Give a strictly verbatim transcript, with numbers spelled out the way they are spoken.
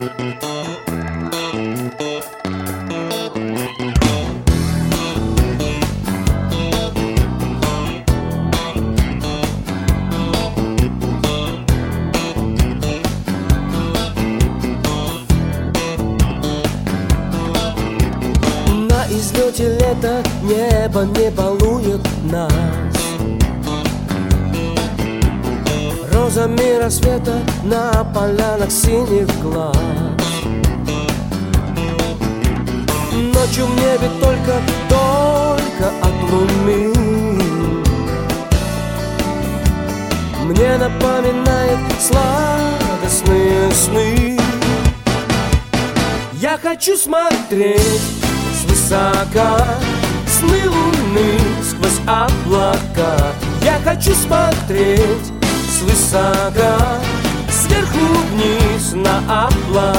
На излете лета небо не балует нас розами рассвета на полянах синих глаз. Ночью в небе только, только от луны мне напоминает сладостные сны. Я хочу смотреть свысока сны луны сквозь облака. Я хочу смотреть свысока сверху вниз на облака.